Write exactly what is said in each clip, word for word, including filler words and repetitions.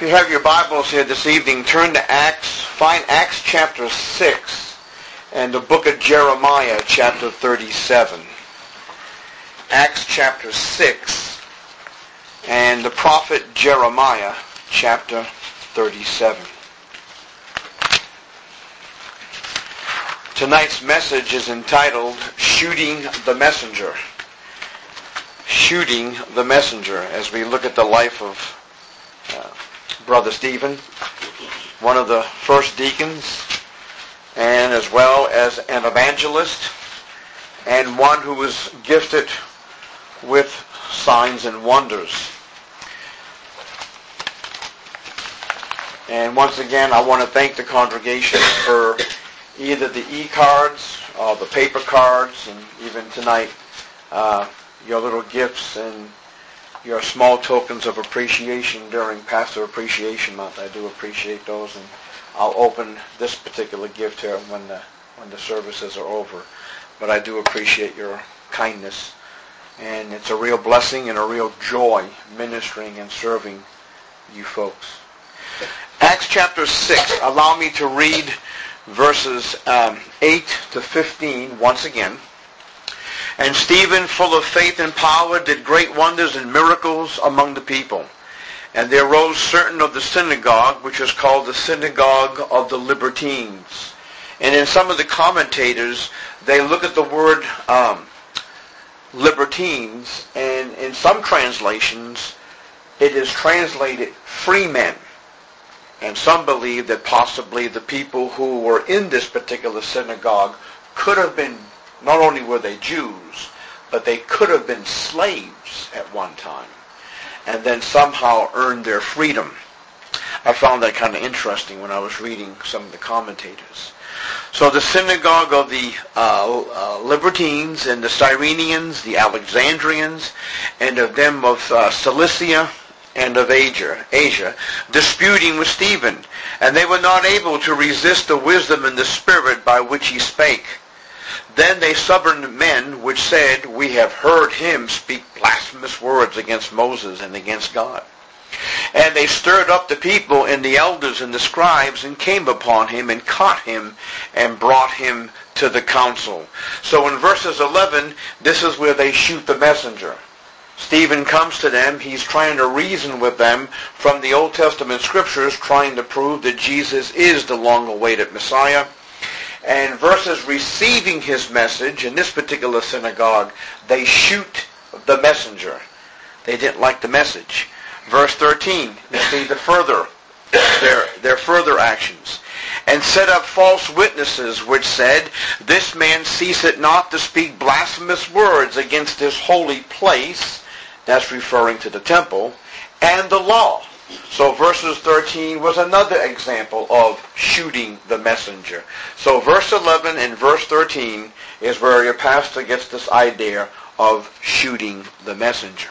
If you have your Bibles here this evening, turn to Acts, find Acts chapter six and the book of Jeremiah chapter thirty-seven. Acts chapter six and the prophet Jeremiah chapter thirty-seven. Tonight's message is entitled, Shooting the Messenger. Shooting the Messenger, as we look at the life of uh, Brother Stephen, one of the first deacons, and as well as an evangelist, and one who was gifted with signs and wonders. And once again, I want to thank the congregation for either the e-cards or the paper cards, and even tonight, uh, your little gifts and your small tokens of appreciation during Pastor Appreciation Month. I do appreciate those, and I'll open this particular gift here when the when the services are over. But I do appreciate your kindness, and it's a real blessing and a real joy ministering and serving you folks. Acts chapter six. Allow me to read verses um, eight to fifteen once again. And Stephen, full of faith and power, did great wonders and miracles among the people. And there rose certain of the synagogue, which is called the synagogue of the Libertines. And in some of the commentators, they look at the word um, Libertines, and in some translations, it is translated free men. And some believe that possibly the people who were in this particular synagogue could have been, not only were they Jews, but they could have been slaves at one time, and then somehow earned their freedom. I found that kind of interesting when I was reading some of the commentators. So the synagogue of the uh, uh, Libertines and the Cyrenians, the Alexandrians, and of them of uh, Cilicia and of Asia, Asia, disputing with Stephen, and they were not able to resist the wisdom and the spirit by which he spake. Then they suborned men which said, We have heard him speak blasphemous words against Moses and against God. And they stirred up the people and the elders and the scribes, and came upon him and caught him and brought him to the council. So in verses eleven, this is where they shoot the messenger. Stephen comes to them. He's trying to reason with them from the Old Testament scriptures, trying to prove that Jesus is the long-awaited Messiah. And versus receiving his message, in this particular synagogue, they shoot the messenger. They didn't like the message. Verse thirteen, you see the further, their, their further actions. And set up false witnesses, which said, This man ceaseth not to speak blasphemous words against this holy place. That's referring to the temple, and the law. So verses thirteen was another example of shooting the messenger. So verse eleven and verse thirteen is where your pastor gets this idea of shooting the messenger.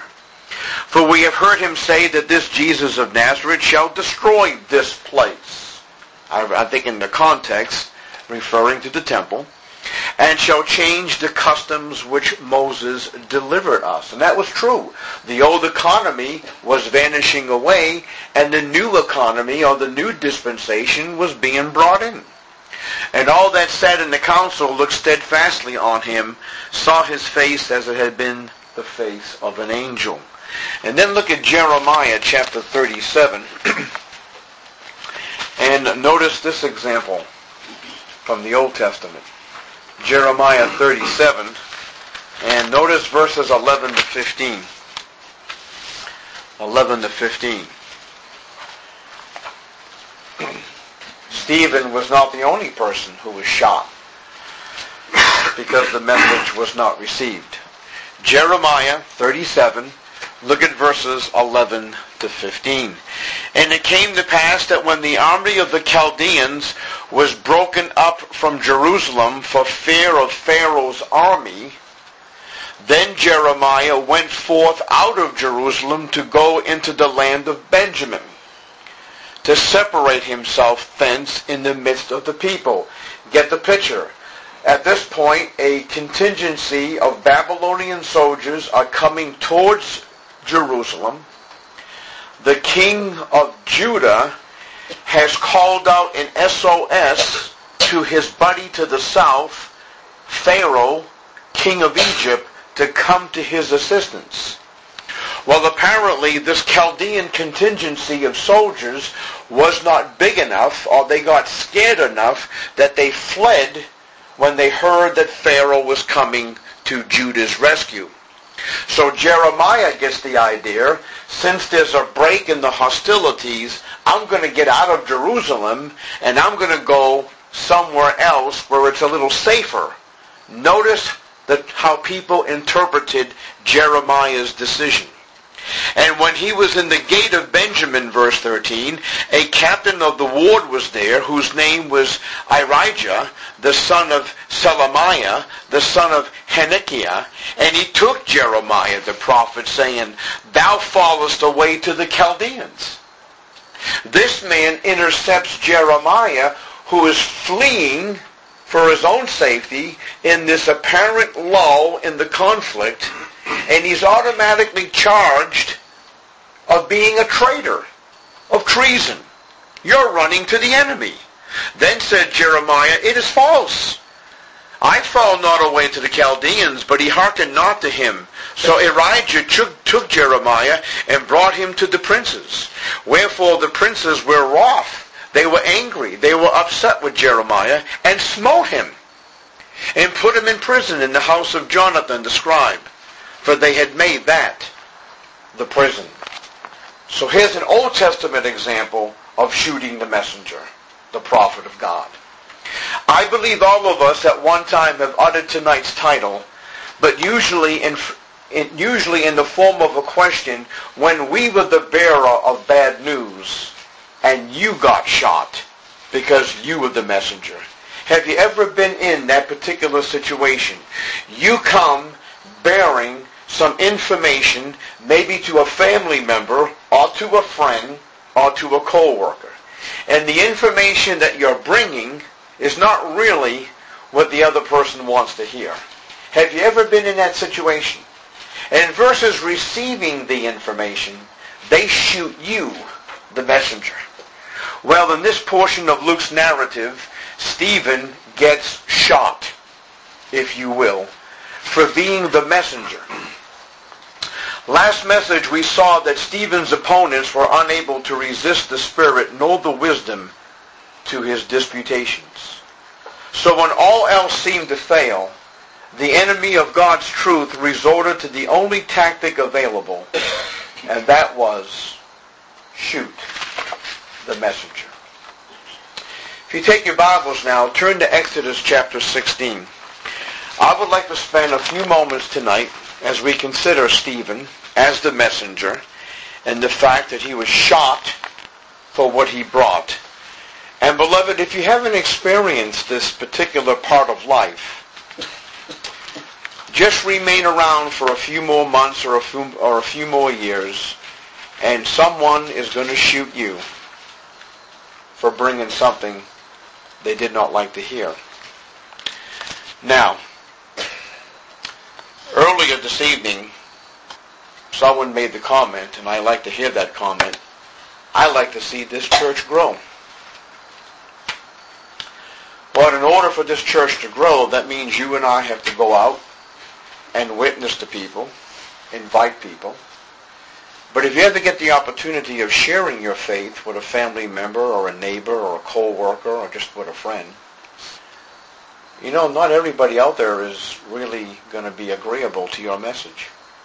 For we have heard him say that this Jesus of Nazareth shall destroy this place. I, I think in the context, referring to the temple, and shall change the customs which Moses delivered us. And that was true. The old economy was vanishing away, and the new economy, or the new dispensation, was being brought in. And all that sat in the council looked steadfastly on him, saw his face as it had been the face of an angel. And then look at Jeremiah chapter thirty-seven, and notice this example from the Old Testament. Jeremiah thirty-seven, and notice verses eleven to fifteen. eleven to fifteen. Stephen was not the only person who was shot because the message was not received. Jeremiah thirty-seven, look at verses eleven to fifteen. And it came to pass that when the army of the Chaldeans was broken up from Jerusalem for fear of Pharaoh's army, then Jeremiah went forth out of Jerusalem to go into the land of Benjamin, to separate himself thence in the midst of the people. Get the picture. At this point, a contingency of Babylonian soldiers are coming towards Jerusalem. the king of Judah has called out an S O S to his buddy to the south, Pharaoh, king of Egypt, to come to his assistance. Well, apparently this Chaldean contingency of soldiers was not big enough, or they got scared enough that they fled when they heard that Pharaoh was coming to Judah's rescue. So Jeremiah gets the idea, since there's a break in the hostilities, I'm going to get out of Jerusalem and I'm going to go somewhere else where it's a little safer. Notice that how people interpreted Jeremiah's decision. And when he was in the gate of Benjamin, verse thirteen, a captain of the ward was there, whose name was Irijah, the son of Selemiah, the son of Hezekiah, and he took Jeremiah the prophet, saying, Thou fallest away to the Chaldeans. This man intercepts Jeremiah, who is fleeing for his own safety in this apparent lull in the conflict, and he's automatically charged of being a traitor, of treason. You're running to the enemy. Then said Jeremiah, It is false. I fall not away to the Chaldeans, but he hearkened not to him. So Irijah took, took Jeremiah and brought him to the princes. Wherefore the princes were wroth. They were angry. They were upset with Jeremiah, and smote him, and put him in prison in the house of Jonathan the scribe, for they had made that the prison. So here's an Old Testament example of shooting the messenger, the prophet of God. I believe all of us at one time have uttered tonight's title, but usually in, in usually in the form of a question, when we were the bearer of bad news and you got shot because you were the messenger. Have you ever been in that particular situation? You come bearing some information, maybe to a family member or to a friend or to a co-worker. And the information that you're bringing is not really what the other person wants to hear. Have you ever been in that situation? And versus receiving the information, they shoot you, the messenger. Well, in this portion of Luke's narrative, Stephen gets shot, if you will, for being the messenger. Last message we saw that Stephen's opponents were unable to resist the Spirit nor the wisdom to his disputations. So when all else seemed to fail, the enemy of God's truth resorted to the only tactic available, and that was shoot the messenger. If you take your Bibles now, turn to Exodus chapter sixteen. I would like to spend a few moments tonight as we consider Stephen as the messenger and the fact that he was shot for what he brought. And beloved, if you haven't experienced this particular part of life, just remain around for a few more months or a few, or a few more years, and someone is going to shoot you for bringing something they did not like to hear. Now, earlier this evening, someone made the comment, and I like to hear that comment, I like to see this church grow. But in order for this church to grow, that means you and I have to go out and witness to people, invite people. But if you ever get the opportunity of sharing your faith with a family member or a neighbor or a co-worker or just with a friend, you know, not everybody out there is really going to be agreeable to your message.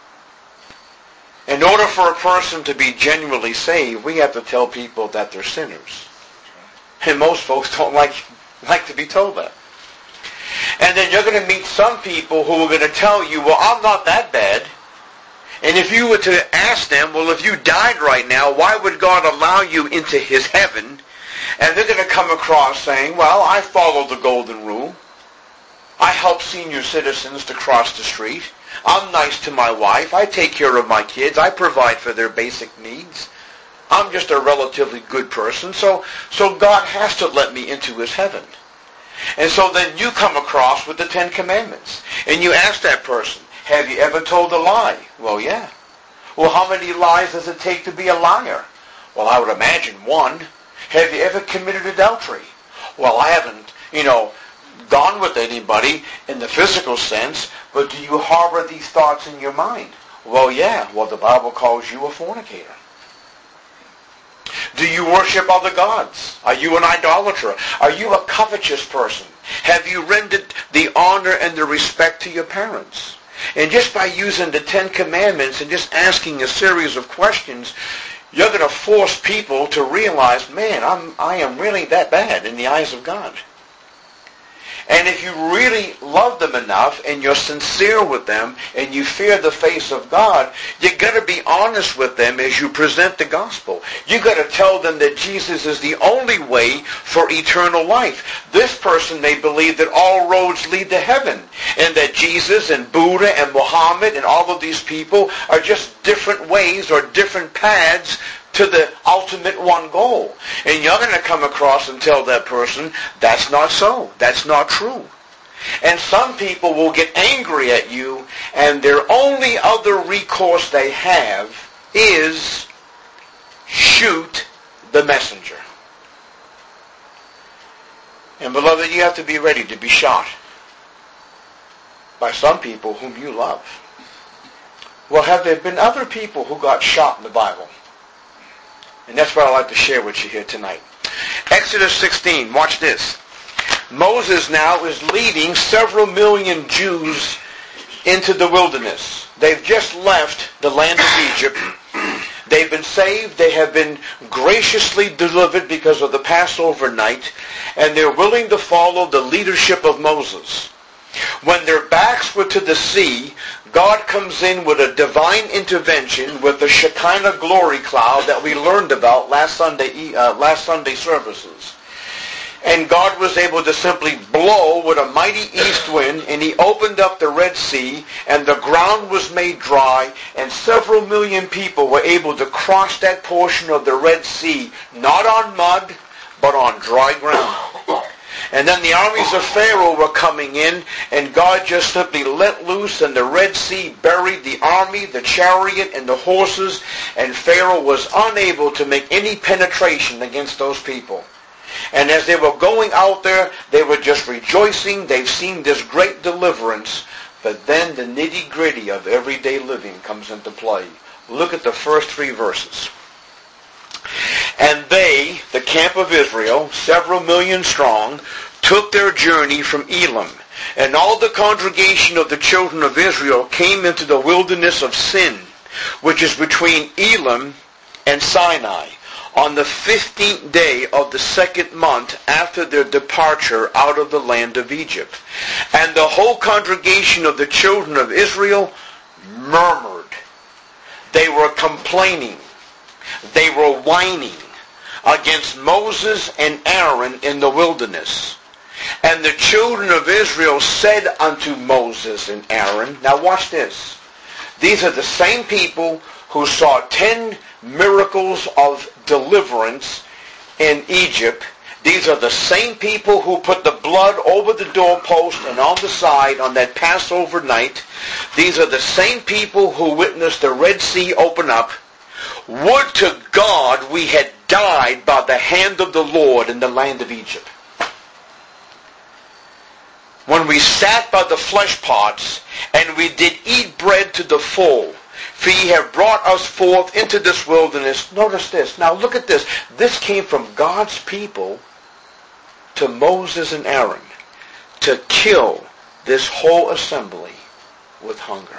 In order for a person to be genuinely saved, we have to tell people that they're sinners. And most folks don't like, like to be told that. And then you're going to meet some people who are going to tell you, well, I'm not that bad. And if you were to ask them, well, if you died right now, why would God allow you into his heaven? And they're going to come across saying, well, I follow the golden rule. I help senior citizens to cross the street. I'm nice to my wife. I take care of my kids. I provide for their basic needs. I'm just a relatively good person. So, so God has to let me into his heaven. And so then you come across with the Ten Commandments. And you ask that person, have you ever told a lie? Well, yeah. Well, how many lies does it take to be a liar? Well, I would imagine one. Have you ever committed adultery? Well, I haven't, you know, gone with anybody in the physical sense, but do you harbor these thoughts in your mind? Well, yeah. Well, the Bible calls you a fornicator. Do you worship other gods? Are you an idolater? Are you a covetous person? Have you rendered the honor and the respect to your parents? And just by using the Ten Commandments and just asking a series of questions, you're going to force people to realize, man, I'm, I am really that bad in the eyes of God. And if you really love them enough and you're sincere with them and you fear the face of God, you got to be honest with them as you present the gospel. You got to tell them that Jesus is the only way for eternal life. This person may believe that all roads lead to heaven and that Jesus and Buddha and Muhammad and all of these people are just different ways or different paths to the ultimate one goal. And you're going to come across and tell that person, that's not so. That's not true. And some people will get angry at you, and their only other recourse they have is shoot the messenger. And beloved, you have to be ready to be shot by some people whom you love. Well, have there been other people who got shot in the Bible? And that's what I'd like to share with you here tonight. Exodus sixteen, watch this. Moses now is leading several million Jews into the wilderness. They've just left the land of Egypt. They've been saved. They have been graciously delivered because of the Passover night. And they're willing to follow the leadership of Moses. When their backs were to the sea, God comes in with a divine intervention with the Shekinah glory cloud that we learned about last Sunday, uh, last Sunday services. And God was able to simply blow with a mighty east wind, and he opened up the Red Sea, and the ground was made dry, and several million people were able to cross that portion of the Red Sea, not on mud, but on dry ground. And then the armies of Pharaoh were coming in, and God just simply let loose, and the Red Sea buried the army, the chariot, and the horses, and Pharaoh was unable to make any penetration against those people. And as they were going out there, they were just rejoicing. They've seen this great deliverance. But then the nitty-gritty of everyday living comes into play. Look at the first three verses. And they, the camp of Israel, several million strong, took their journey from Elim. And all the congregation of the children of Israel came into the wilderness of Sin, which is between Elim and Sinai, on the fifteenth day of the second month after their departure out of the land of Egypt. And the whole congregation of the children of Israel murmured. They were complaining. They were whining against Moses and Aaron in the wilderness. And the children of Israel said unto Moses and Aaron, now watch this. These are the same people who saw ten miracles of deliverance in Egypt. These are the same people who put the blood over the doorpost and on the side on that Passover night. These are the same people who witnessed the Red Sea open up. Would to God we had died by the hand of the Lord in the land of Egypt. When we sat by the flesh pots, and we did eat bread to the full, for ye have brought us forth into this wilderness. Notice this. Now look at this. This came from God's people to Moses and Aaron to kill this whole assembly with hunger.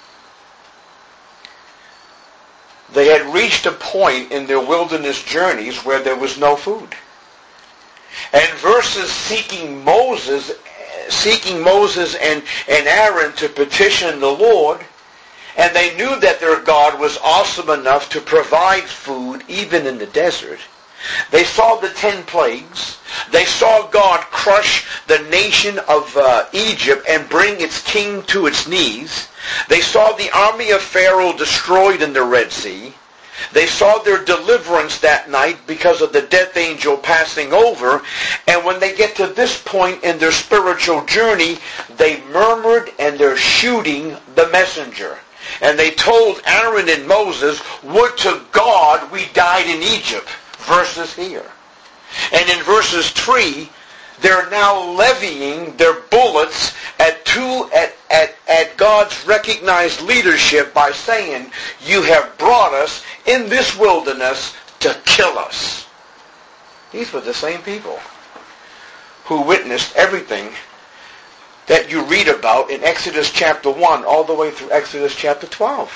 They had reached a point in their wilderness journeys where there was no food. And versus seeking Moses, seeking Moses and, and Aaron to petition the Lord, and they knew that their God was awesome enough to provide food even in the desert. They saw the ten plagues. They saw God crush the nation of uh, Egypt and bring its king to its knees. They saw the army of Pharaoh destroyed in the Red Sea. They saw their deliverance that night because of the death angel passing over. And when they get to this point in their spiritual journey, they murmured and they're shooting the messenger. And they told Aaron and Moses, would to God we died in Egypt, versus here. And in verses three, they're now levying their bullets at two at, at, at God's recognized leadership by saying, you have brought us in this wilderness to kill us. These were the same people who witnessed everything that you read about in Exodus chapter one all the way through Exodus chapter twelve.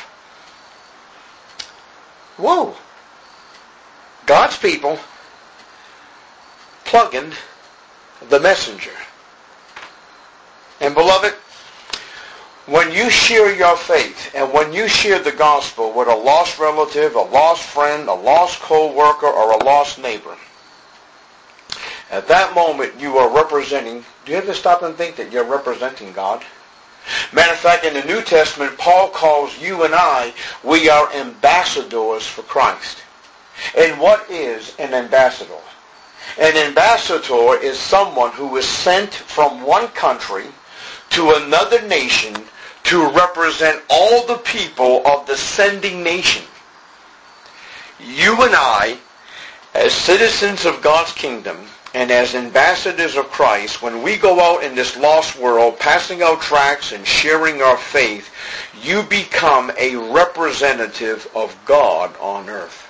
Whoa. God's people plugging the messenger. And beloved, when you share your faith and when you share the gospel with a lost relative, a lost friend, a lost co-worker, or a lost neighbor, at that moment you are representing, do you ever stop and think that you're representing God? Matter of fact, in the New Testament, Paul calls you and I, we are ambassadors for Christ. And what is an ambassador? An ambassador is someone who is sent from one country to another nation to represent all the people of the sending nation. You and I, as citizens of God's kingdom, and as ambassadors of Christ, when we go out in this lost world, passing out tracts and sharing our faith, you become a representative of God on earth.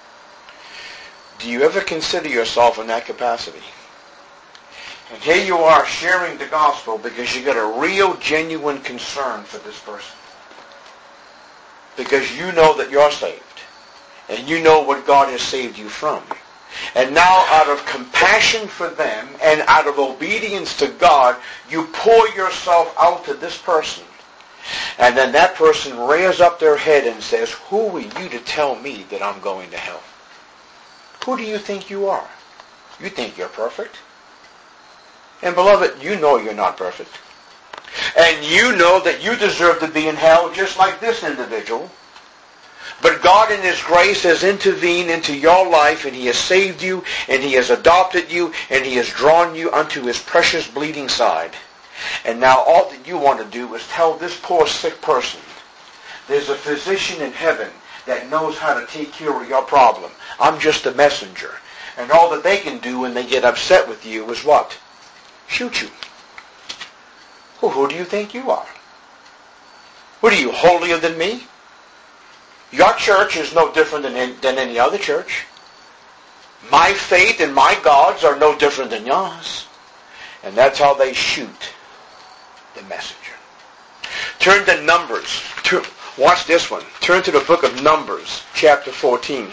Do you ever consider yourself in that capacity? And here you are sharing the gospel because you got a real, genuine concern for this person. Because you know that you're saved. And you know what God has saved you from. And now out of compassion for them and out of obedience to God, you pour yourself out to this person. And then that person rears up their head and says, who are you to tell me that I'm going to hell? Who do you think you are? You think you're perfect? And beloved, you know you're not perfect. And you know that you deserve to be in hell just like this individual. But God in His grace has intervened into your life, and He has saved you, and He has adopted you, and He has drawn you unto His precious bleeding side. And now all that you want to do is tell this poor sick person, there's a physician in heaven that knows how to take care of your problem. I'm just a messenger. And all that they can do when they get upset with you is what? Shoot you. Well, who do you think you are? What are you, holier than me? Your church is no different than any, than any other church. My faith and my gods are no different than yours. And that's how they shoot the messenger. Turn to Numbers. Turn, watch this one. Turn to the book of Numbers, chapter fourteen.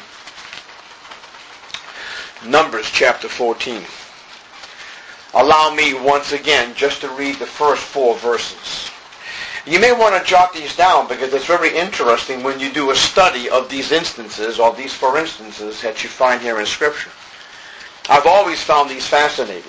Numbers, chapter fourteen. Allow me once again just to read the first four verses. You may want to jot these down because it's very interesting when you do a study of these instances or these four instances that you find here in Scripture. I've always found these fascinating.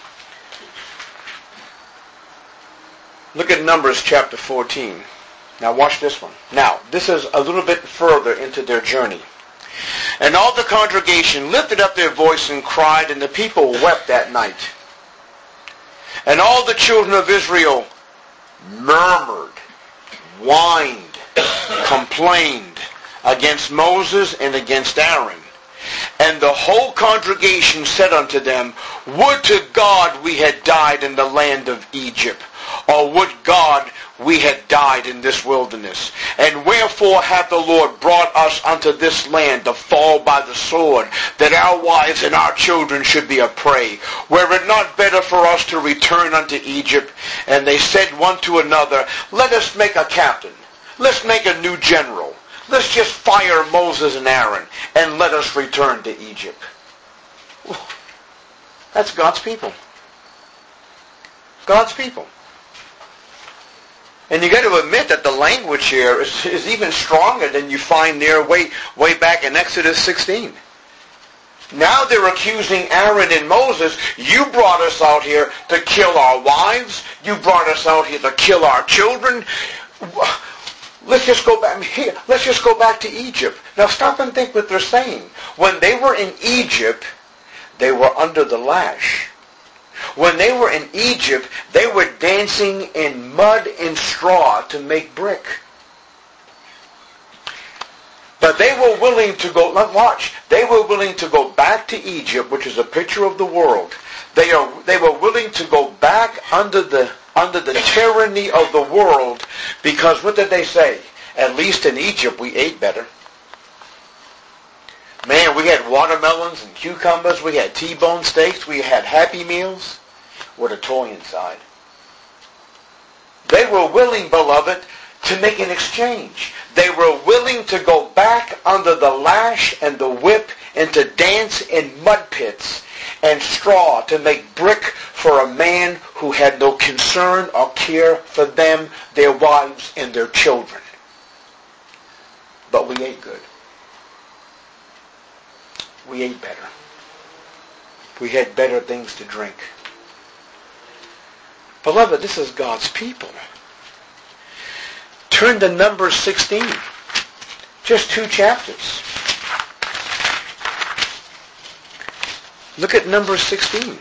Look at Numbers chapter fourteen. Now watch this one. Now, this is a little bit further into their journey. And all the congregation lifted up their voice and cried, and the people wept that night. And all the children of Israel murmured, whined, complained against Moses and against Aaron. And the whole congregation said unto them, would to God we had died in the land of Egypt, or would God we had died in this wilderness. And wherefore hath the Lord brought us unto this land to fall by the sword, that our wives and our children should be a prey? Were it not better for us to return unto Egypt? And they said one to another, let us make a captain. Let's make a new general. Let's just fire Moses and Aaron, and let us return to Egypt. That's God's people. God's people. And you got to admit that the language here is, is even stronger than you find there way, way back in Exodus sixteen. Now they're accusing Aaron and Moses, you brought us out here to kill our wives. You brought us out here to kill our children. Let's just go back here. Let's just go back to Egypt. Now stop and think what they're saying. When they were in Egypt, they were under the lash. When they were in Egypt, they were dancing in mud and straw to make brick. But they were willing to go, watch, they were willing to go back to Egypt, which is a picture of the world. They are they were willing to go back under the under the tyranny of the world, because what did they say? At least in Egypt we ate better. Man, we had watermelons and cucumbers, we had T-bone steaks, we had Happy Meals with a toy inside. They were willing, beloved, to make an exchange. They were willing to go back under the lash and the whip and to dance in mud pits and straw to make brick for a man who had no concern or care for them, their wives, and their children. But we ate good. We ate better. We had better things to drink. Beloved, this is God's people. Turn to Numbers sixteen. Just two chapters. Look at Numbers sixteen.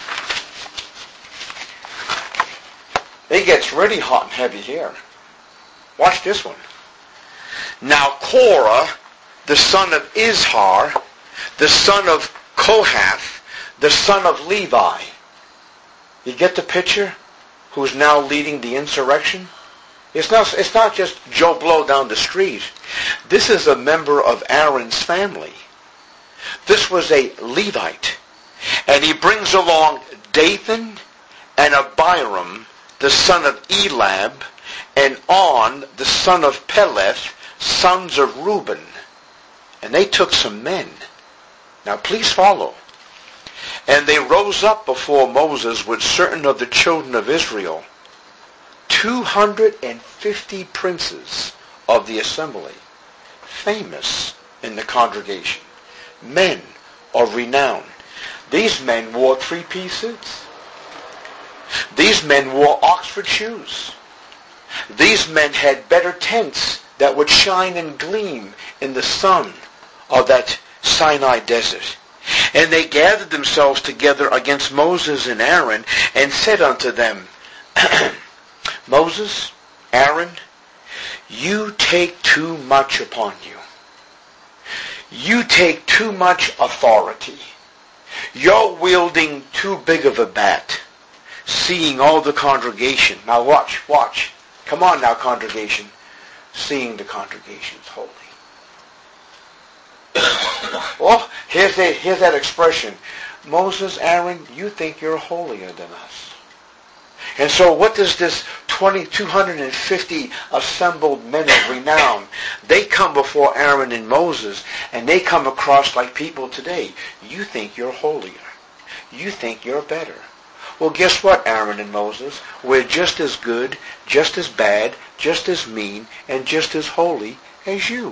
It gets really hot and heavy here. Watch this one. Now Korah, the son of Izhar, the son of Kohath, the son of Levi. You get the picture? Who's now leading the insurrection? It's not, it's not just Joe Blow down the street. This is a member of Aaron's family. This was a Levite. And he brings along Dathan and Abiram, the son of Elab, and On, the son of Peleth, sons of Reuben. And they took some men. Now please follow. And they rose up before Moses with certain of the children of Israel, two hundred fifty princes of the assembly, famous in the congregation, men of renown. These men wore three-piece suits. These men wore Oxford shoes. These men had better tents that would shine and gleam in the sun of that Sinai desert. And they gathered themselves together against Moses and Aaron and said unto them, Moses, Aaron, you take too much upon you. You take too much authority. You're wielding too big of a bat, seeing all the congregation. Now watch, watch. Come on now, congregation. Seeing the congregation's holy. Well, here's, a, here's that expression. Moses, Aaron, you think you're holier than us. And so what does this two hundred fifty assembled men of renown, they come before Aaron and Moses, and they come across like people today. You think you're holier. You think you're better. Well, guess what, Aaron and Moses? We're just as good, just as bad, just as mean, and just as holy as you.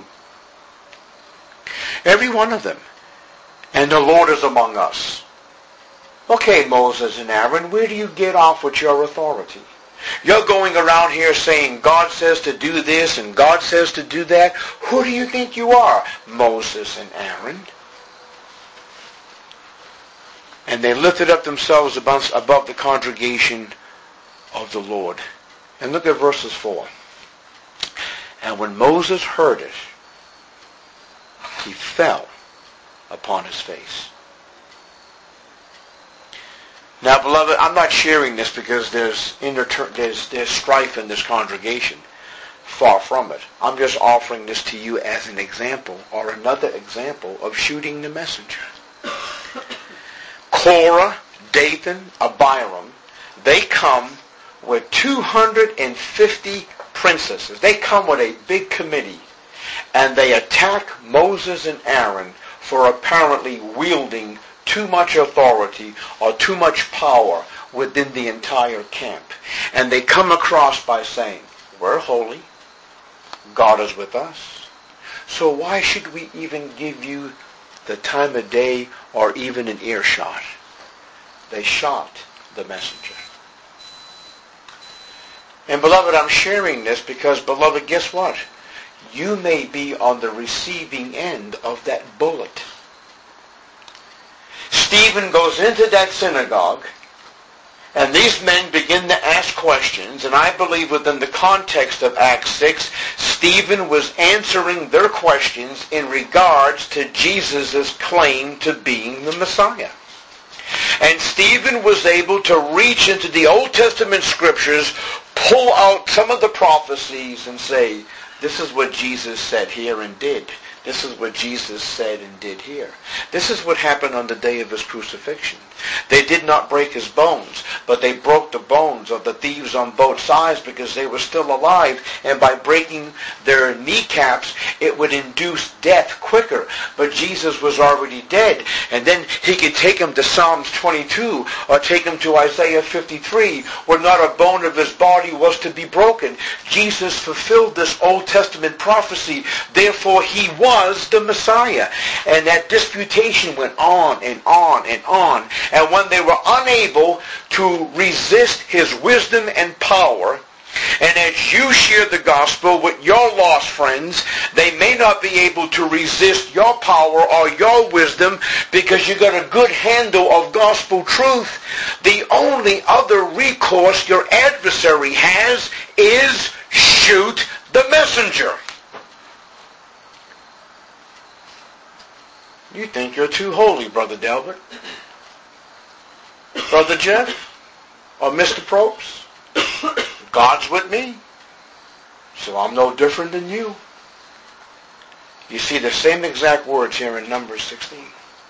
Every one of them. And the Lord is among us. Okay, Moses and Aaron, where do you get off with your authority? You're going around here saying God says to do this and God says to do that. Who do you think you are, Moses and Aaron? And they lifted up themselves above, above the congregation of the Lord. And look at verses four. And when Moses heard it, he fell upon his face. Now, beloved, I'm not sharing this because there's, inter- there's, there's strife in this congregation. Far from it. I'm just offering this to you as an example, or another example of shooting the messenger. Korah, Dathan, Abiram, they come with two hundred fifty princesses. They come with a big committee, and they attack Moses and Aaron for apparently wielding too much authority or too much power within the entire camp. And they come across by saying, we're holy. God is with us. So why should we even give you the time of day or even an earshot? They shot the messenger. And beloved, I'm sharing this because, beloved, guess what? You may be on the receiving end of that bullet. Stephen goes into that synagogue And these men begin to ask questions, and I believe within the context of Acts six, Stephen was answering their questions in regards to Jesus' claim to being the Messiah. And Stephen was able to reach into the Old Testament scriptures, pull out some of the prophecies and say, this is what Jesus said here and did. This is what Jesus said and did here. This is what happened on the day of his crucifixion. They did not break his bones, but they broke the bones of the thieves on both sides because they were still alive. And by breaking their kneecaps, it would induce death quicker. But Jesus was already dead. And then he could take them to Psalms twenty-two or take them to Isaiah fifty-three, where not a bone of his body was to be broken. Jesus fulfilled this Old Testament prophecy. Therefore, he was the Messiah. And that disputation went on and on and on. And when they were unable to resist his wisdom and power, and as you share the gospel with your lost friends, they may not be able to resist your power or your wisdom because you got a good handle of gospel truth. The only other recourse your adversary has is shoot the messenger. You think you're too holy, Brother Delbert? Brother Jeff? Or Mister Probst? God's with me, so I'm no different than you. You see the same exact words here in Numbers sixteen.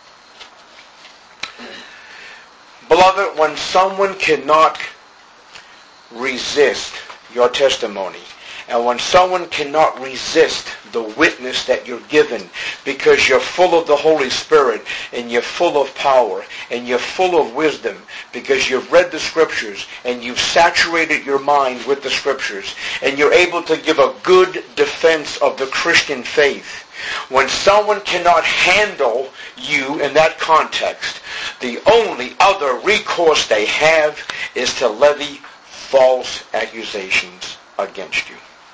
Beloved, when someone cannot resist your testimony, and when someone cannot resist the witness that you're given because you're full of the Holy Spirit and you're full of power and you're full of wisdom because you've read the Scriptures and you've saturated your mind with the Scriptures and you're able to give a good defense of the Christian faith, when someone cannot handle you in that context, the only other recourse they have is to levy false accusations against you.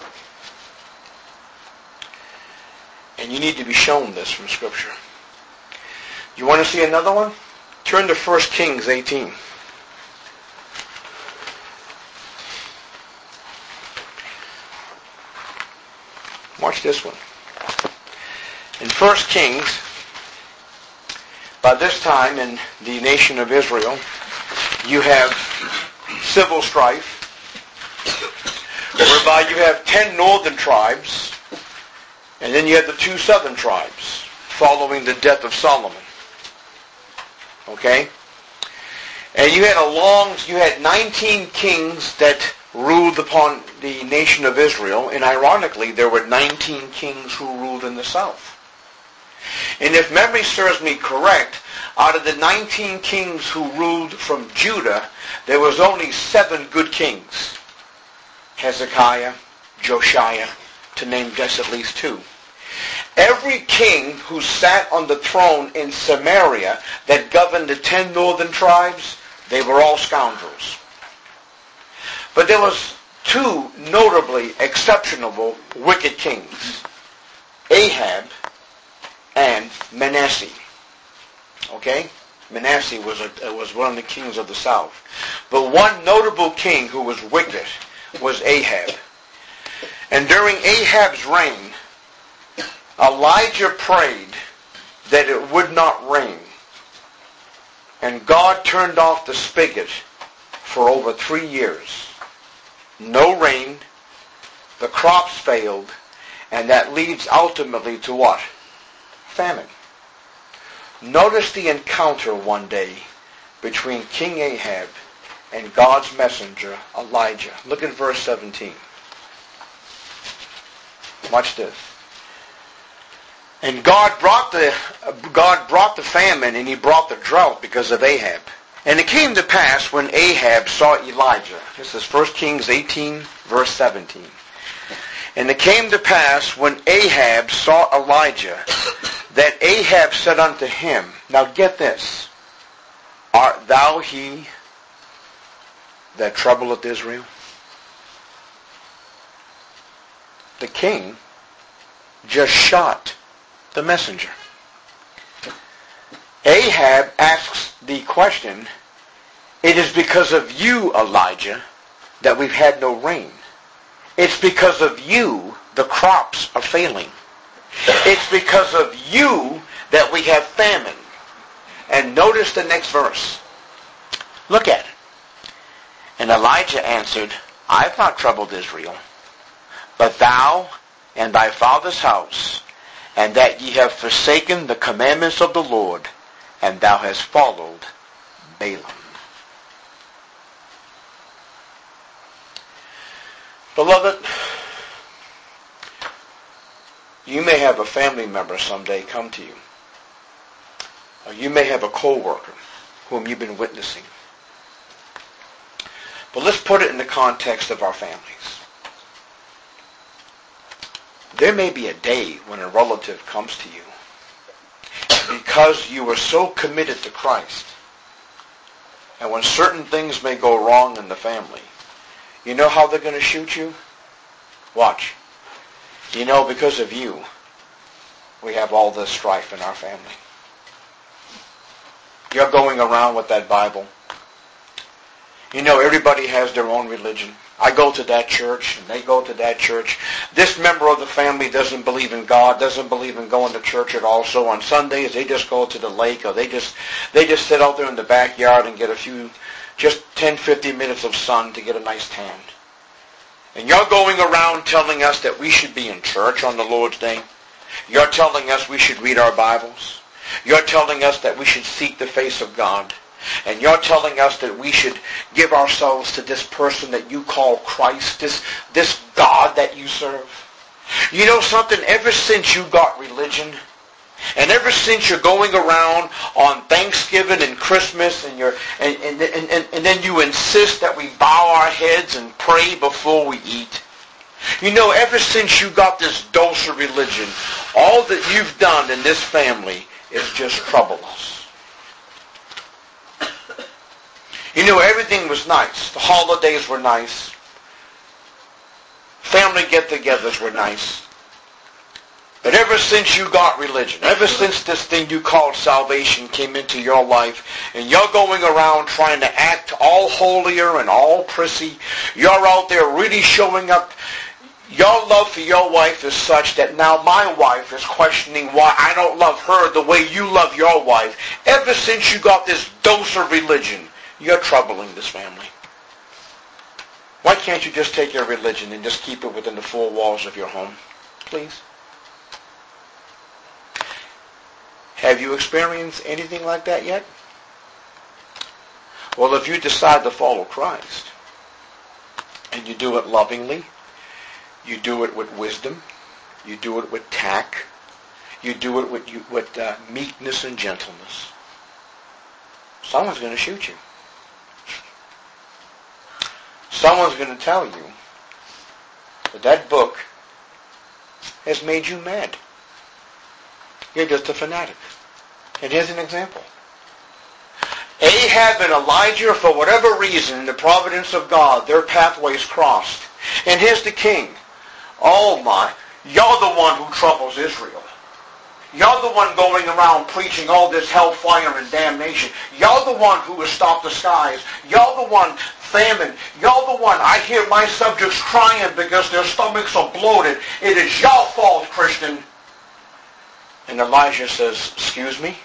And you need to be shown this from Scripture. You want to see another one? Turn to First Kings eighteen. Watch this one. In First Kings, by this time in the nation of Israel, you have civil strife, whereby you have ten northern tribes, and then you have the two southern tribes following the death of Solomon. Okay? And you had a long, you had nineteen kings that ruled upon the nation of Israel, and ironically, there were nineteen kings who ruled in the south. And if memory serves me correct, out of the nineteen kings who ruled from Judah, there was only seven good kings. Hezekiah, Josiah, to name just at least two. Every king who sat on the throne in Samaria that governed the ten northern tribes, they were all scoundrels. But there was two notably exceptional wicked kings, Ahab and Manasseh. Okay? Manasseh was, a, was one of the kings of the south. But one notable king who was wicked was Ahab. And during Ahab's reign, Elijah prayed that it would not rain. And God turned off the spigot for over three years. No rain, the crops failed, and that leads ultimately to what? Famine. Notice the encounter one day between King Ahab and God's messenger, Elijah. Look at verse seventeen. Watch this. And God brought the God brought the famine, and he brought the drought because of Ahab. And it came to pass when Ahab saw Elijah. This is First Kings eighteen, verse seventeen. And it came to pass when Ahab saw Elijah, that Ahab said unto him, now get this, art thou he that troubleth Israel? The king just shot the messenger. Ahab asks the question, It is because of you, Elijah, that we've had no rain. It's because of you the crops are failing. It's because of you that we have famine. And notice the next verse. Look at it. And Elijah answered, I have not troubled Israel, but thou and thy father's house, and that ye have forsaken the commandments of the Lord, and thou hast followed Balaam. Beloved, you may have a family member someday come to you. Or you may have a co-worker whom you've been witnessing. But let's put it in the context of our families. There may be a day when a relative comes to you, and because you are so committed to Christ, and when certain things may go wrong in the family, you know how they're going to shoot you? Watch. You know, because of you, we have all this strife in our family. You're going around with that Bible. You know, everybody has their own religion. I go to that church, and they go to that church. This member of the family doesn't believe in God, doesn't believe in going to church at all. So on Sundays, they just go to the lake, or they just they just sit out there in the backyard and get a few, just ten, fifteen minutes of sun to get a nice tan. And you're going around telling us that we should be in church on the Lord's Day. You're telling us we should read our Bibles. You're telling us that we should seek the face of God. And you're telling us that we should give ourselves to this person that you call Christ, this, this God that you serve. You know something? Ever since you got religion, and ever since you're going around on Thanksgiving and Christmas, and you're and, and, and, and, and then you insist that we bow our heads and pray before we eat. You know, ever since you got this dose of religion, all that you've done in this family is just trouble us. You know, everything was nice. The holidays were nice. Family get-togethers were nice. But ever since you got religion, ever since this thing you called salvation came into your life, and you're going around trying to act all holier and all prissy, you're out there really showing up. Your love for your wife is such that now my wife is questioning why I don't love her the way you love your wife. Ever since you got this dose of religion, you're troubling this family. Why can't you just take your religion and just keep it within the four walls of your home? Please. Have you experienced anything like that yet? Well, if you decide to follow Christ, and you do it lovingly, you do it with wisdom, you do it with tact, you do it with, you, with uh, meekness and gentleness, someone's going to shoot you. Someone's going to tell you that that book has made you mad. You're just a fanatic. And here's an example. Ahab and Elijah, for whatever reason, in the providence of God, their pathways crossed. And here's the king. Oh my, you're the one who troubles Israel. You're the one going around preaching all this hellfire and damnation. You're the one who has stopped the skies. You're the one famine. You're the one. I hear my subjects crying because their stomachs are bloated. It is your fault, Christian. And Elijah says, excuse me?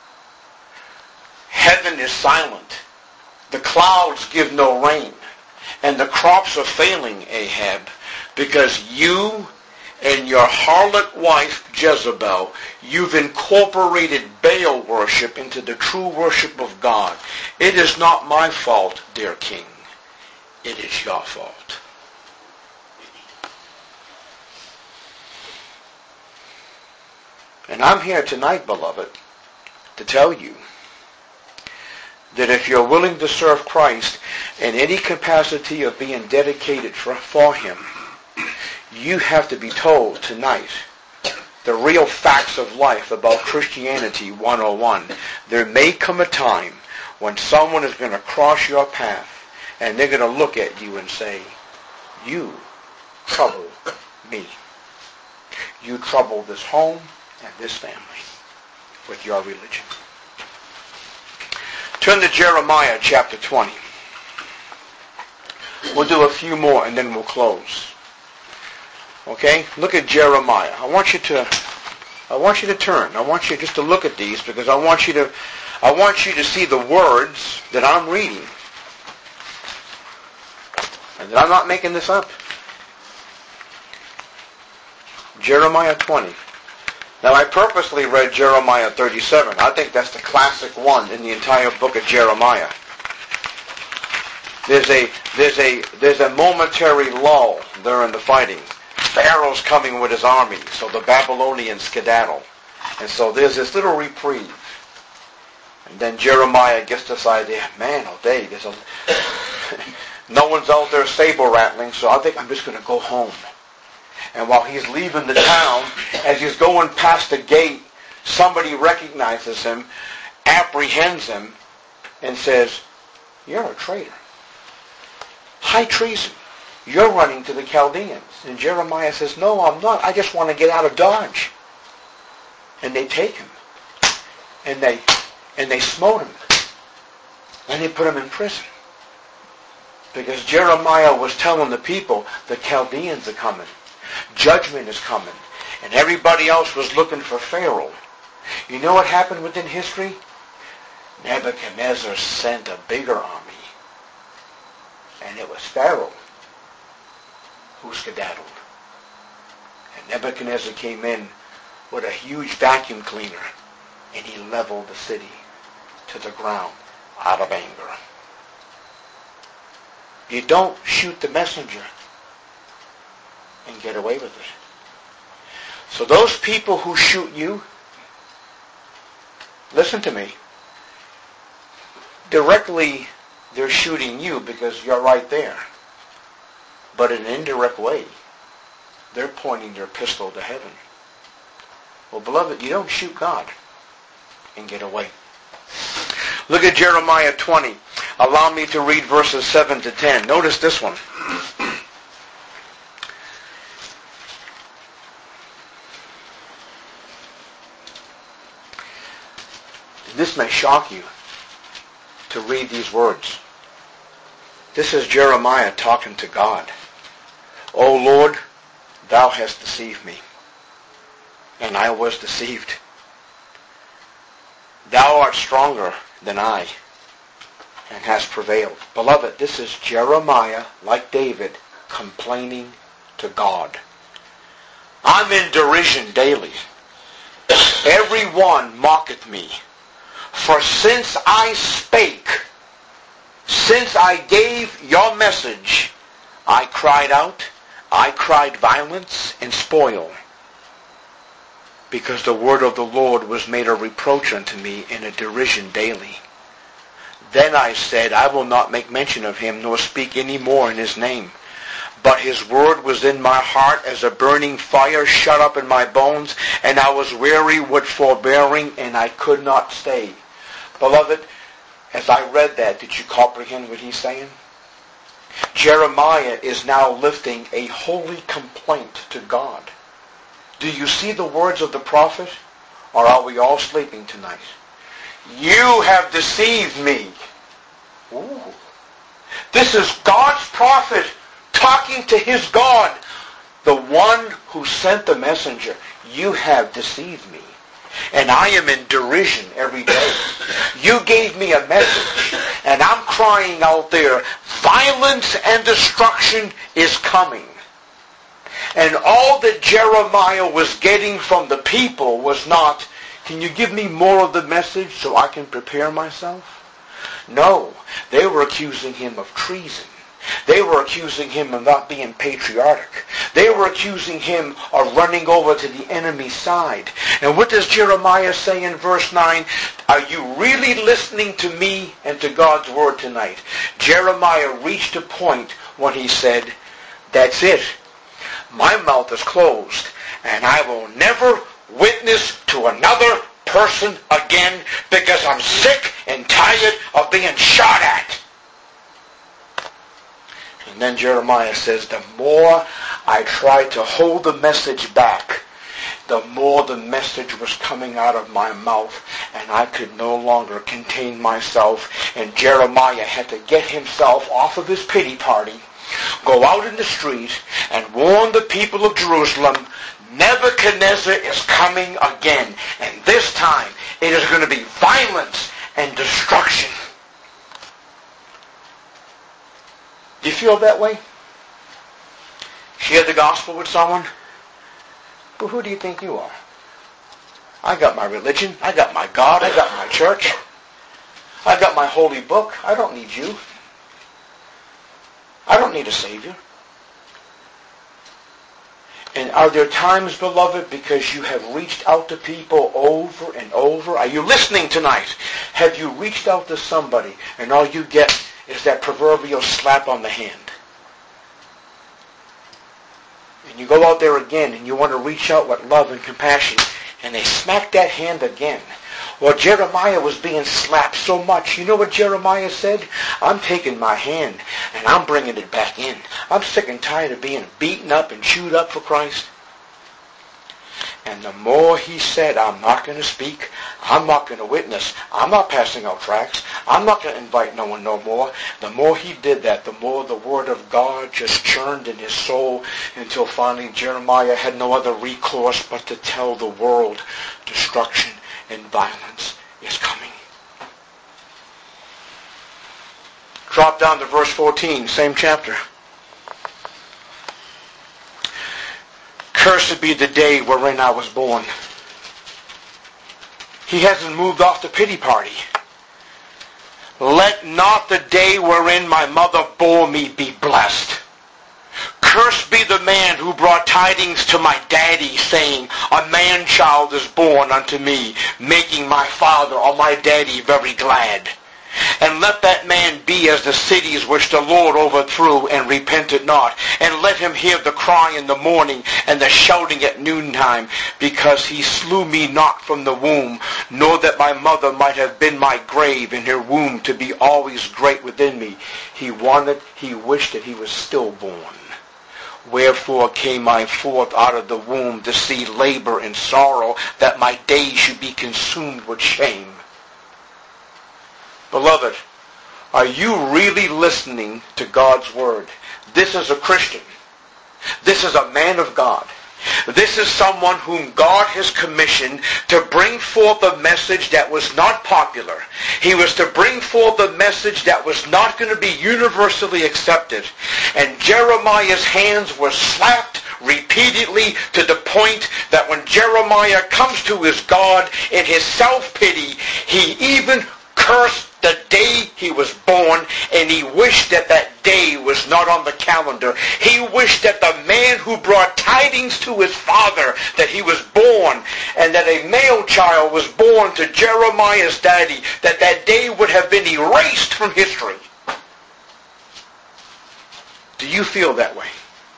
Heaven is silent. The clouds give no rain. And the crops are failing, Ahab, because you and your harlot wife Jezebel, you've incorporated Baal worship into the true worship of God. It is not my fault, dear king. It is your fault. And I'm here tonight, beloved, to tell you that if you're willing to serve Christ in any capacity of being dedicated for, for Him, you have to be told tonight the real facts of life about Christianity one oh one. There may come a time when someone is going to cross your path and they're going to look at you and say, you trouble me. You trouble this home and this family with your religion. Turn to Jeremiah chapter twenty. We'll do a few more and then we'll close. Okay? Look at Jeremiah. I want you to I want you to turn. I want you just to look at these because I want you to I want you to see the words that I'm reading. And that I'm not making this up. Jeremiah twenty. Now I purposely read Jeremiah thirty-seven. I think that's the classic one in the entire book of Jeremiah. There's a there's a there's a momentary lull there in the fighting. Pharaoh's coming with his army, so the Babylonians skedaddle. And so there's this little reprieve. And then Jeremiah gets this idea, man, oh day, there's a no one's out there saber rattling, so I think I'm just going to go home. And while he's leaving the town, as he's going past the gate, somebody recognizes him, apprehends him, and says, you're a traitor. High treason. You're running to the Chaldeans. And Jeremiah says, no, I'm not. I just want to get out of Dodge. And they take him. And they and they smote him. And they put him in prison. Because Jeremiah was telling the people, the Chaldeans are coming. Judgment is coming. And everybody else was looking for Pharaoh. You know what happened within history? Nebuchadnezzar sent a bigger army. And it was Pharaoh who skedaddled. And Nebuchadnezzar came in with a huge vacuum cleaner and he leveled the city to the ground out of anger. You don't shoot the messenger and get away with it. So those people who shoot you, listen to me, directly they're shooting you because you're right there. But in an indirect way, they're pointing their pistol to heaven. Well, beloved, you don't shoot God and get away. Look at Jeremiah twenty. Allow me to read verses seven to ten. Notice this one. This may shock you to read these words. This is Jeremiah talking to God. O Lord, thou hast deceived me, and I was deceived. Thou art stronger than I, and hast prevailed. Beloved, this is Jeremiah, like David, complaining to God. I'm in derision daily. Everyone mocketh me. For since I spake, since I gave your message, I cried out, I cried violence and spoil, because the word of the Lord was made a reproach unto me in a derision daily. Then I said, I will not make mention of him, nor speak any more in his name. But his word was in my heart as a burning fire shut up in my bones, and I was weary with forbearing, and I could not stay. Beloved, as I read that, did you comprehend what he's saying? Jeremiah is now lifting a holy complaint to God. Do you see the words of the prophet? Or are we all sleeping tonight? You have deceived me. Ooh. This is God's prophet talking to his God, the one who sent the messenger. You have deceived me. And I am in derision every day. You gave me a message, and I'm crying out there, violence and destruction is coming. And all that Jeremiah was getting from the people was not, can you give me more of the message so I can prepare myself? No, they were accusing him of treason. They were accusing him of not being patriotic. They were accusing him of running over to the enemy's side. And what does Jeremiah say in verse nine? Are you really listening to me and to God's word tonight? Jeremiah reached a point when he said, that's it. My mouth is closed, and I will never witness to another person again because I'm sick and tired of being shot at. And then Jeremiah says, the more I tried to hold the message back, the more the message was coming out of my mouth, and I could no longer contain myself. And Jeremiah had to get himself off of his pity party, go out in the street, and warn the people of Jerusalem, Nebuchadnezzar is coming again. And this time, it is going to be violence and destruction. Do you feel that way? Share the gospel with someone? Well, who do you think you are? I got my religion. I got my God. I got my church. I got my holy book. I don't need you. I don't need a Savior. And are there times, beloved, because you have reached out to people over and over? Are you listening tonight? Have you reached out to somebody and all you get is that proverbial slap on the hand? And you go out there again and you want to reach out with love and compassion, and they smack that hand again. Well, Jeremiah was being slapped so much. You know what Jeremiah said? I'm taking my hand and I'm bringing it back in. I'm sick and tired of being beaten up and chewed up for Christ. And the more he said, I'm not going to speak, I'm not going to witness, I'm not passing out tracts, I'm not going to invite no one no more, the more he did that, the more the word of God just churned in his soul, until finally Jeremiah had no other recourse but to tell the world, destruction and violence is coming. Drop down to verse fourteen, same chapter. Cursed be the day wherein I was born. He hasn't moved off the pity party. Let not the day wherein my mother bore me be blessed. Cursed be the man who brought tidings to my daddy, saying, a man-child is born unto me, making my father or my daddy very glad. And let that man be as the cities which the Lord overthrew and repented not. And let him hear the cry in the morning and the shouting at noontime, because he slew me not from the womb, nor that my mother might have been my grave in her womb to be always great within me. He wanted, he wished that he was stillborn. Wherefore came I forth out of the womb to see labor and sorrow, that my days should be consumed with shame. Beloved, are you really listening to God's word? This is a Christian. This is a man of God. This is someone whom God has commissioned to bring forth a message that was not popular. He was to bring forth a message that was not going to be universally accepted. And Jeremiah's hands were slapped repeatedly to the point that when Jeremiah comes to his God in his self-pity, he even cursed the day he was born, and he wished that that day was not on the calendar. He wished that the man who brought tidings to his father that he was born, and that a male child was born to Jeremiah's daddy, that that day would have been erased from history. Do you feel that way?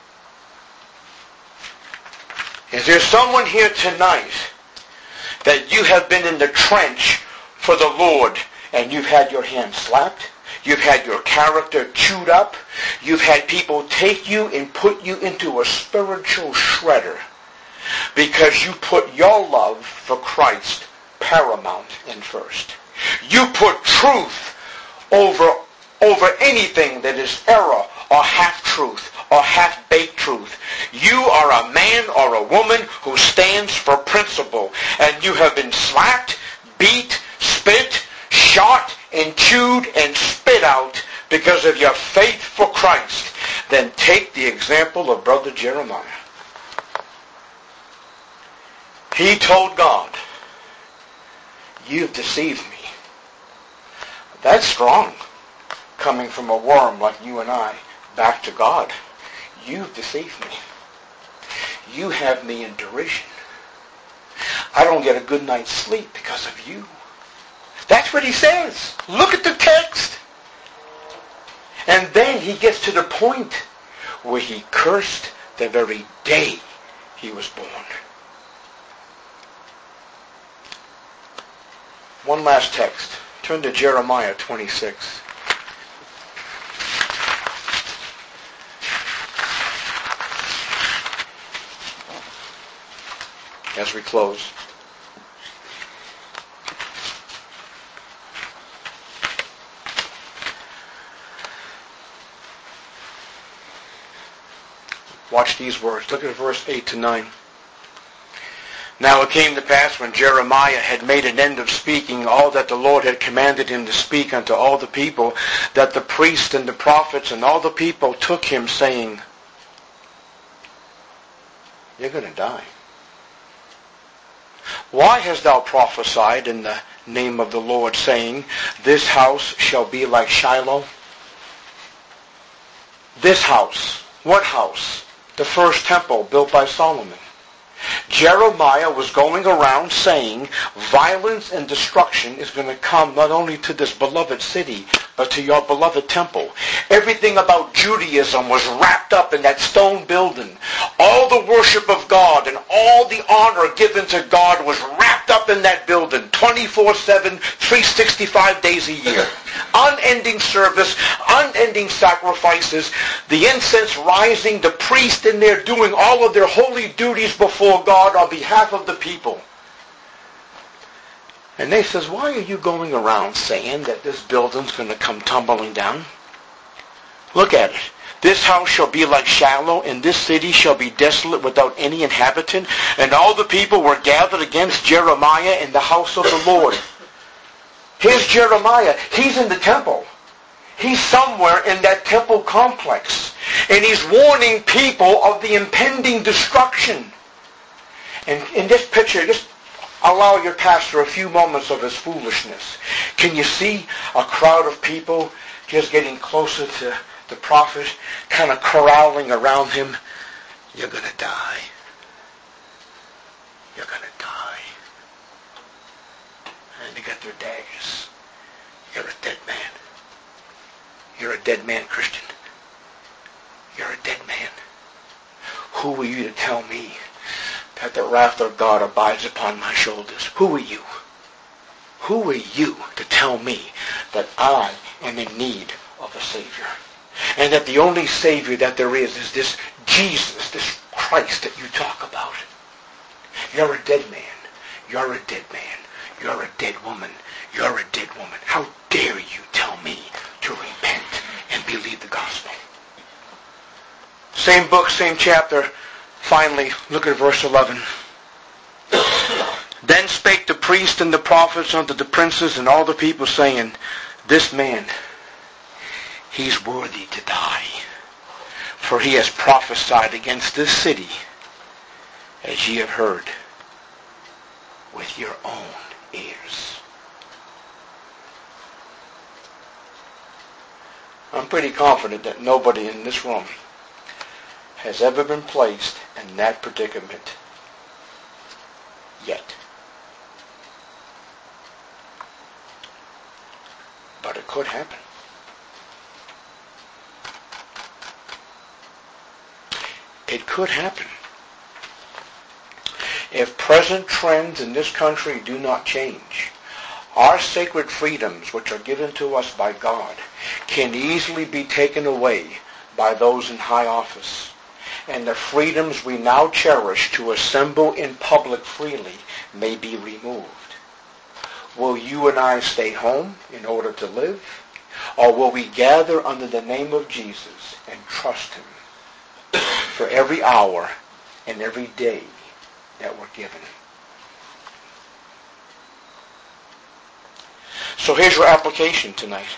Is there someone here tonight that you have been in the trench for the Lord, and you've had your hand slapped, you've had your character chewed up, you've had people take you and put you into a spiritual shredder because you put your love for Christ paramount and first. You put truth over, over anything that is error or half-truth or half-baked truth. You are a man or a woman who stands for principle, and you have been slapped, beat, spit, shot, and chewed and spit out because of your faith for Christ. Then take the example of Brother Jeremiah. He told God, you've deceived me. That's strong, coming from a worm like you and I back to God. You've deceived me. You have me in derision. I don't get a good night's sleep because of you. That's what he says. Look at the text. And then he gets to the point where he cursed the very day he was born. One last text. Turn to Jeremiah twenty-six. As as we close. Watch these words. Look at verse eight to nine. Now it came to pass when Jeremiah had made an end of speaking all that the Lord had commanded him to speak unto all the people, that the priests and the prophets and all the people took him, saying, you're going to die. Why hast thou prophesied in the name of the Lord, saying, this house shall be like Shiloh? This house. What house? The first temple built by Solomon. Jeremiah was going around saying violence and destruction is going to come not only to this beloved city, but to your beloved temple. Everything about Judaism was wrapped up in that stone building. All the worship of God and all the honor given to God was wrapped up in that building twenty-four seven, three hundred sixty-five days a year. Unending service, unending sacrifices, the incense rising, the priest in there doing all of their holy duties before God on behalf of the people. And they says, why are you going around saying that this building's going to come tumbling down? Look at it. This house shall be like Shiloh, and this city shall be desolate without any inhabitant. And all the people were gathered against Jeremiah in the house of the Lord. Here's Jeremiah. He's in the temple. He's somewhere in that temple complex. And he's warning people of the impending destruction. And in this picture, just allow your pastor a few moments of his foolishness. Can you see a crowd of people just getting closer to the prophet, kind of corralling around him? You're going to die. You're going to die. And they got their daggers. You're a dead man. You're a dead man, Christian. You're a dead man. Who are you to tell me that the wrath of God abides upon my shoulders? Who are you? Who are you to tell me that I am in need of a Savior? And that the only Savior that there is is this Jesus, this Christ that you talk about. You're a dead man. You're a dead man. You're a dead woman. You're a dead woman. How dare you tell me to repent and believe the gospel? Same book, same chapter. Finally, look at verse eleven. Then spake the priest and the prophets unto the princes and all the people, saying, this man, he's worthy to die, for he has prophesied against this city, as ye have heard with your own ears. I'm pretty confident that nobody in this room has ever been placed in that predicament yet. But it could happen. It could happen. If present trends in this country do not change, our sacred freedoms, which are given to us by God, can easily be taken away by those in high office. And the freedoms we now cherish to assemble in public freely may be removed. Will you and I stay home in order to live? Or will we gather under the name of Jesus and trust him for every hour and every day that we're given? So here's your application tonight.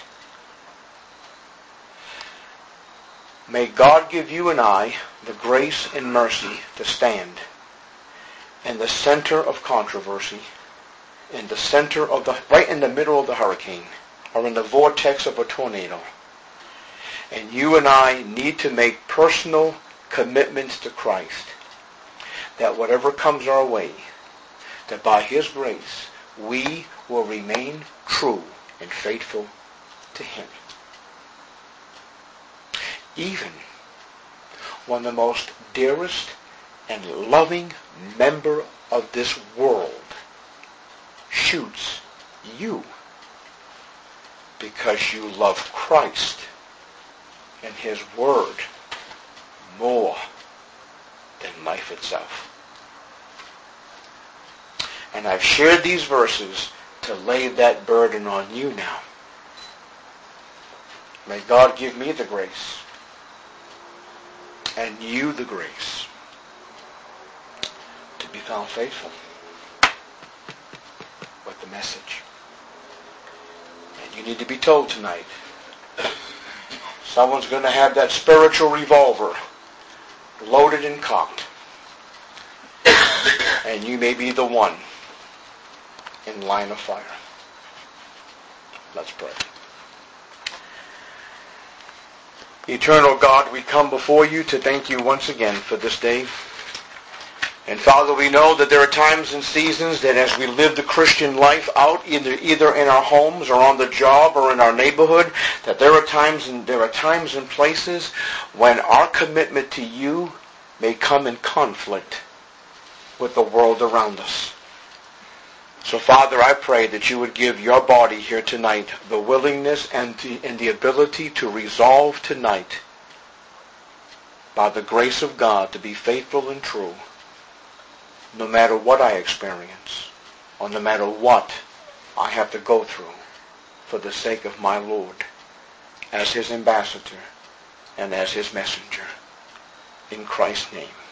May God give you and I the grace and mercy to stand in the center of controversy, in the center of the, right in the middle of the hurricane, or in the vortex of a tornado. And you and I need to make personal commitments to Christ, that whatever comes our way, that by his grace, we will remain true and faithful to him. Even when the most dearest and loving member of this world shoots you because you love Christ and his word more than life itself. And I've shared these verses to lay that burden on you now. May God give me the grace and you the grace to be found faithful with the message. And you need to be told tonight, someone's going to have that spiritual revolver loaded and cocked. And you may be the one in line of fire. Let's pray. Eternal God, we come before you to thank you once again for this day. And Father, we know that there are times and seasons that as we live the Christian life out, either either in our homes or on the job or in our neighborhood, that there are times and there are times and places when our commitment to you may come in conflict with the world around us. So Father, I pray that you would give your body here tonight the willingness and the, and the ability to resolve tonight, by the grace of God, to be faithful and true, no matter what I experience, or no matter what I have to go through, for the sake of my Lord, as his ambassador and as his messenger. In Christ's name.